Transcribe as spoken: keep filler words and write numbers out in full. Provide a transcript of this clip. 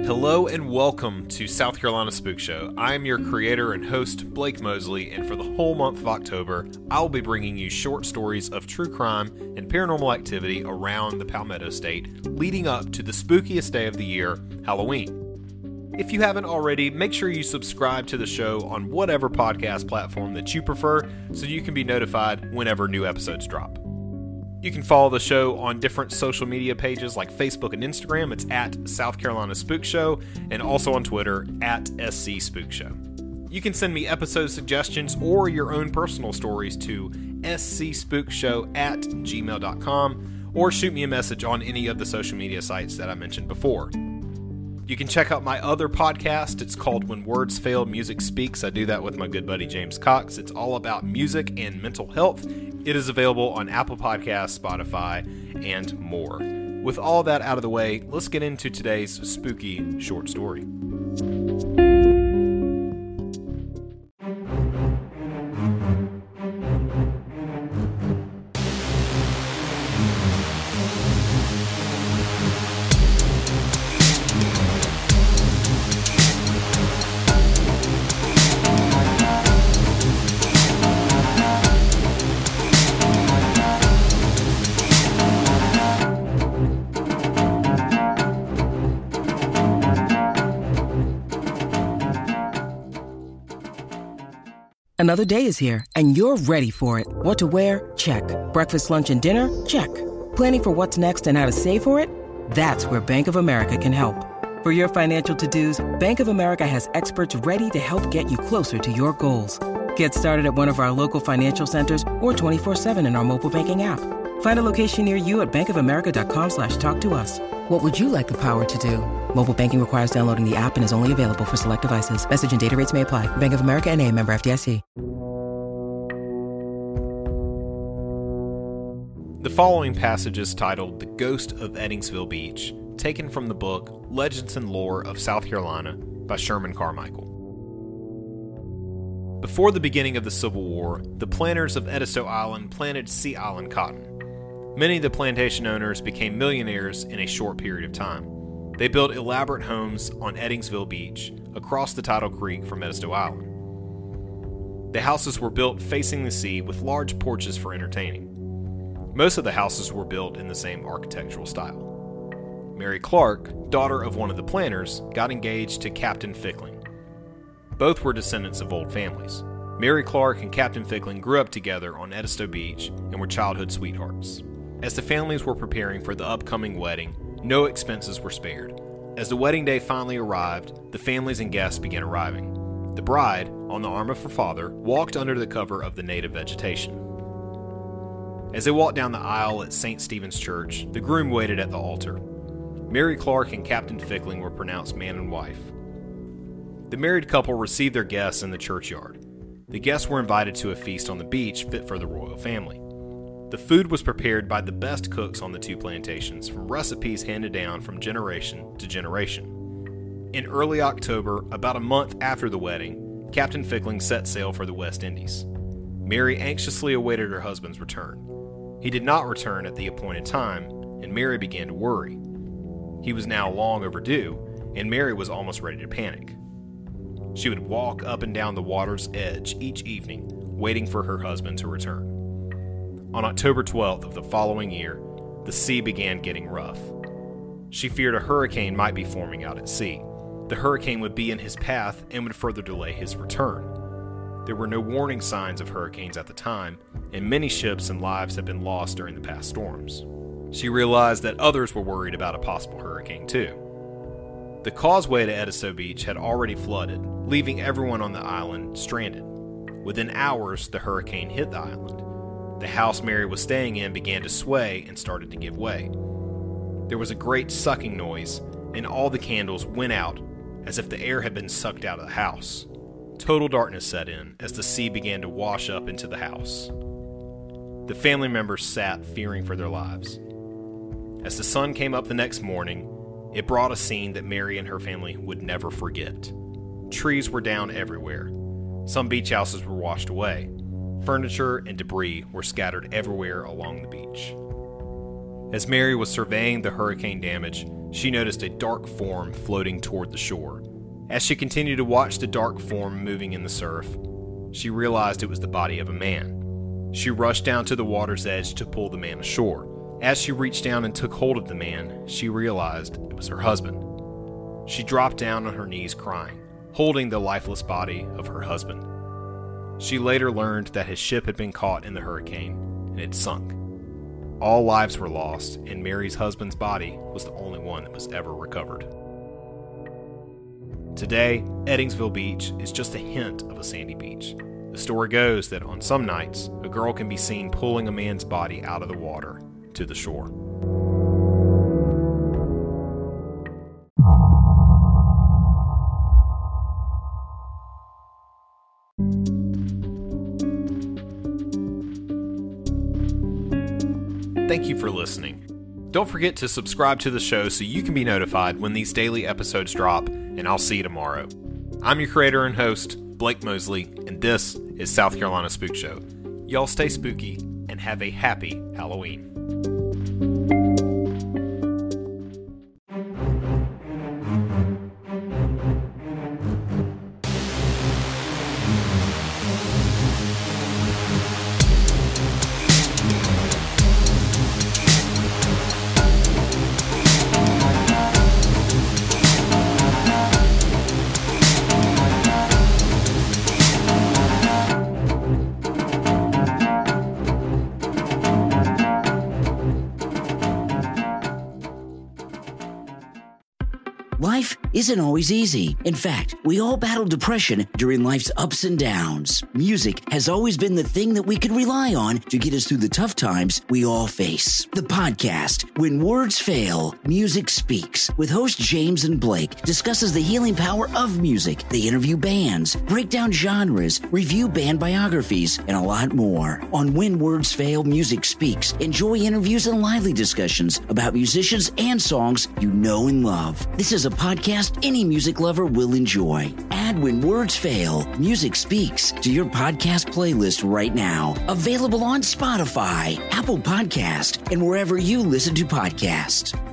Hello and welcome to South Carolina Spook Show. I am your creator and host, Blake Mosley, and for the whole month of October, I'll be bringing you short stories of true crime and paranormal activity around the Palmetto State, leading up to the spookiest day of the year, Halloween. If you haven't already, make sure you subscribe to the show on whatever podcast platform that you prefer so you can be notified whenever new episodes drop. You can follow the show on different social media pages like Facebook and Instagram. It's at South Carolina Spook Show, and also on Twitter at S C Spook Show. You can send me episode suggestions or your own personal stories to s c spook show at gmail dot com or shoot me a message on any of the social media sites that I mentioned before. You can check out my other podcast. It's called When Words Fail, Music Speaks. I do that with my good buddy James Cox. It's all about music and mental health. It is available on Apple Podcasts, Spotify, and more. With all that out of the way, let's get into today's spooky short story. Another day is here, and you're ready for it. What to wear? Check. Breakfast, lunch, and dinner? Check. Planning for what's next and how to save for it? That's where Bank of America can help. For your financial to-dos, Bank of America has experts ready to help get you closer to your goals. Get started at one of our local financial centers or twenty-four seven in our mobile banking app. Find a location near you at bankofamerica.com slash talk to us. What would you like the power to do? Mobile banking requires downloading the app and is only available for select devices. Message and data rates may apply. Bank of America N A, member F D I C. The following passage is titled The Ghost of Ettingsville Beach, taken from the book Legends and Lore of South Carolina by Sherman Carmichael. Before the beginning of the Civil War, the planters of Edisto Island planted Sea Island cotton. Many of the plantation owners became millionaires in a short period of time. They built elaborate homes on Ettingsville Beach, across the tidal creek from Edisto Island. The houses were built facing the sea with large porches for entertaining. Most of the houses were built in the same architectural style. Mary Clark, daughter of one of the planters, got engaged to Captain Fickling. Both were descendants of old families. Mary Clark and Captain Fickling grew up together on Edisto Beach and were childhood sweethearts. As the families were preparing for the upcoming wedding, no expenses were spared. As the wedding day finally arrived, the families and guests began arriving. The bride, on the arm of her father, walked under the cover of the native vegetation. As they walked down the aisle at Saint Stephen's Church, the groom waited at the altar. Mary Clark and Captain Fickling were pronounced man and wife. The married couple received their guests in the churchyard. The guests were invited to a feast on the beach fit for the royal family. The food was prepared by the best cooks on the two plantations, from recipes handed down from generation to generation. In early October, about a month after the wedding, Captain Fickling set sail for the West Indies. Mary anxiously awaited her husband's return. He did not return at the appointed time, and Mary began to worry. He was now long overdue, and Mary was almost ready to panic. She would walk up and down the water's edge each evening, waiting for her husband to return. On October twelfth of the following year, the sea began getting rough. She feared a hurricane might be forming out at sea. The hurricane would be in his path and would further delay his return. There were no warning signs of hurricanes at the time, and many ships and lives had been lost during the past storms. She realized that others were worried about a possible hurricane too. The causeway to Edisto Beach had already flooded, leaving everyone on the island stranded. Within hours, the hurricane hit the island. The house Mary was staying in began to sway and started to give way. There was a great sucking noise, and all the candles went out as if the air had been sucked out of the house. Total darkness set in as the sea began to wash up into the house. The family members sat, fearing for their lives. As the sun came up the next morning, it brought a scene that Mary and her family would never forget. Trees were down everywhere. Some beach houses were washed away. Furniture and debris were scattered everywhere along the beach. As Mary was surveying the hurricane damage, she noticed a dark form floating toward the shore. As she continued to watch the dark form moving in the surf, she realized it was the body of a man. She rushed down to the water's edge to pull the man ashore. As she reached down and took hold of the man, she realized it was her husband. She dropped down on her knees crying, holding the lifeless body of her husband. She later learned that his ship had been caught in the hurricane and had sunk. All lives were lost, and Mary's husband's body was the only one that was ever recovered. Today, Eddingsville Beach is just a hint of a sandy beach. The story goes that on some nights, a girl can be seen pulling a man's body out of the water to the shore. Thank you for listening. Don't forget to subscribe to the show so you can be notified when these daily episodes drop, and I'll see you tomorrow. I'm your creator and host, Blake Mosley, and this is South Carolina Spook Show. Y'all stay spooky and have a happy Halloween. Life isn't always easy. In fact, we all battle depression during life's ups and downs. Music has always been the thing that we can rely on to get us through the tough times we all face. The podcast, When Words Fail, Music Speaks, with host James and Blake, discusses the healing power of music. They interview bands, break down genres, review band biographies, and a lot more. On When Words Fail, Music Speaks, enjoy interviews and lively discussions about musicians and songs you know and love. This is a podcast any music lover will enjoy. Add When Words Fail, Music Speaks to your podcast playlist right now. Available on Spotify, Apple Podcast, and wherever you listen to podcasts.